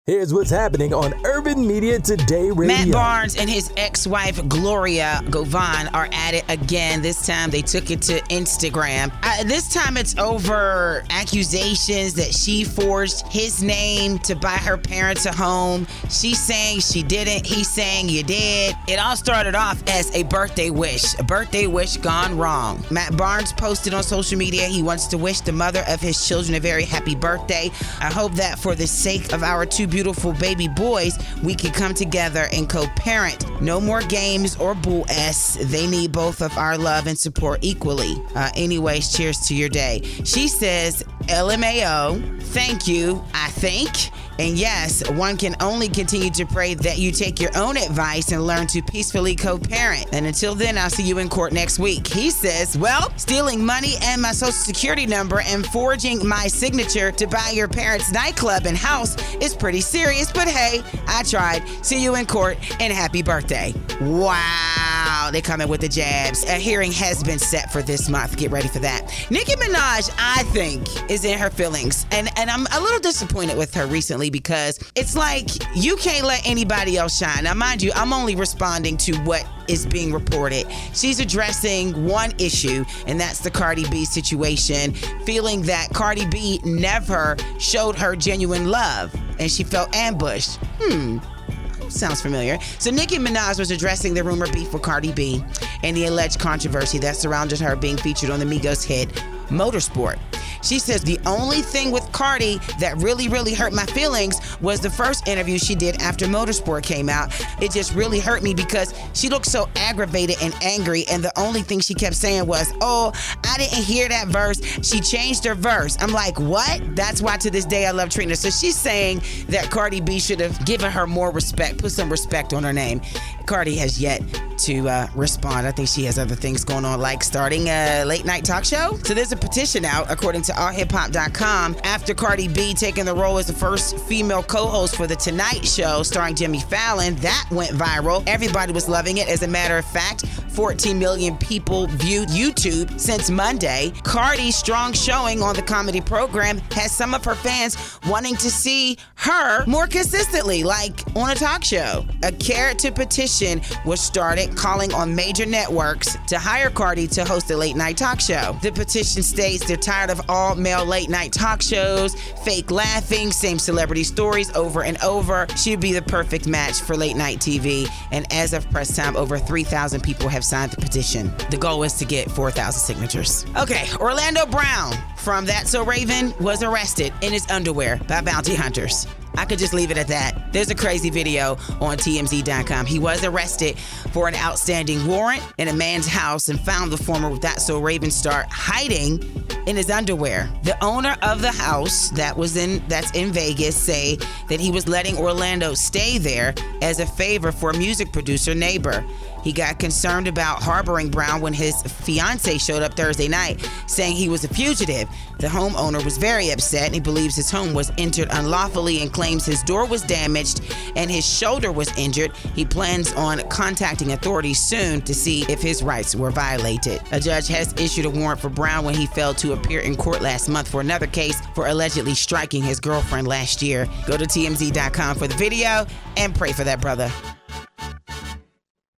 Here's what's happening on Urban Media Today Radio. Matt Barnes and his ex-wife, Gloria Govan, are at it again. This time they took it to Instagram. This time it's over accusations that she forged his name to buy her parents a home. She's saying she didn't. He's saying you did. It all started off as a birthday wish gone wrong. Matt Barnes posted on social media he wants to wish the mother of his children a very happy birthday. I hope that for the sake of our two beautiful baby boys, we can come together and co-parent. No more games or bull s. They need both of our love and support equally. Anyways, cheers to your day. She says, LMAO, thank you, I think. And yes, one can only continue to pray that you take your own advice and learn to peacefully co-parent. And until then, I'll see you in court next week. He says, well, stealing money and my social security number and forging my signature to buy your parents' nightclub and house is pretty serious, but hey, I tried. See you in court and happy birthday. Wow, they coming with the jabs. A hearing has been set for this month. Get ready for that. Nicki Minaj, I think, is in her feelings. And I'm a little disappointed with her recently because it's like you can't let anybody else shine. Now, mind you, I'm only responding to what is being reported. She's addressing one issue, and that's the Cardi B situation, feeling that Cardi B never showed her genuine love, and she felt ambushed. Sounds familiar. So Nicki Minaj was addressing the rumor beef with Cardi B and the alleged controversy that surrounded her being featured on the Migos hit Motorsport. She says the only thing with Cardi that really hurt my feelings was the first interview she did after Motorsport came out. It just really hurt me because she looked so aggravated and angry, and the only thing she kept saying was, oh, I didn't hear that verse. She changed her verse. I'm like, what? That's why to this day I love Trina. So she's saying that Cardi B should have given her more respect, put some respect on her name. Cardi has yet to respond. I think she has other things going on, like starting a late night talk show. So there's a petition out, according to allhiphop.com, after Cardi B taking the role as the first female co-host for The Tonight Show starring Jimmy Fallon. That went viral. Everybody was loving it. As a matter of fact, 14 million people viewed YouTube since Monday. Cardi's strong showing on the comedy program has some of her fans wanting to see her more consistently, like on a talk show. A carrot to petition was started, calling on major networks to hire Cardi to host a late night talk show. The petition states they're tired of all male late night talk shows, fake laughing, same celebrity stories over and over. She'd be the perfect match for late night TV. And as of press time, over 3,000 people have signed the petition. The goal is to get 4,000 signatures. Okay, Orlando Brown from That's So Raven was arrested in his underwear by bounty hunters. I could just leave it at that. There's a crazy video on TMZ.com. He was arrested for an outstanding warrant in a man's house and found the former That's So Raven star hiding in his underwear. The owner of the house that's in Vegas say that he was letting Orlando stay there as a favor for a music producer neighbor. He got concerned about harboring Brown when his fiance showed up Thursday night, saying he was a fugitive. The homeowner was very upset, and he believes his home was entered unlawfully and claims his door was damaged and his shoulder was injured. He plans on contacting authorities soon to see if his rights were violated. A judge has issued a warrant for Brown when he failed to appear in court last month for another case for allegedly striking his girlfriend last year. Go to TMZ.com for the video and pray for that brother.